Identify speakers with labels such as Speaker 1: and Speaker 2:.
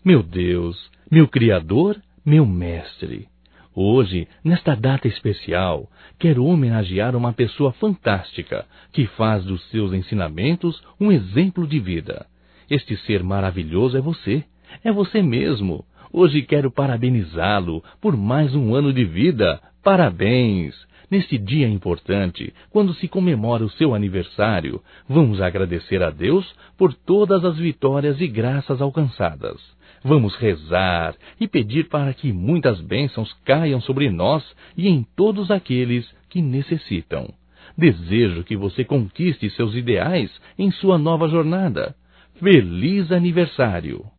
Speaker 1: meu Deus, meu Criador, meu Mestre. Hoje, nesta data especial, quero homenagear uma pessoa fantástica que faz dos seus ensinamentos um exemplo de vida. Este ser maravilhoso é você mesmo. Hoje quero parabenizá-lo por mais um ano de vida. Parabéns! Neste dia importante, quando se comemora o seu aniversário, vamos agradecer a Deus por todas as vitórias e graças alcançadas. Vamos rezar e pedir para que muitas bênçãos caiam sobre nós e em todos aqueles que necessitam. Desejo que você conquiste seus ideais em sua nova jornada. Feliz aniversário!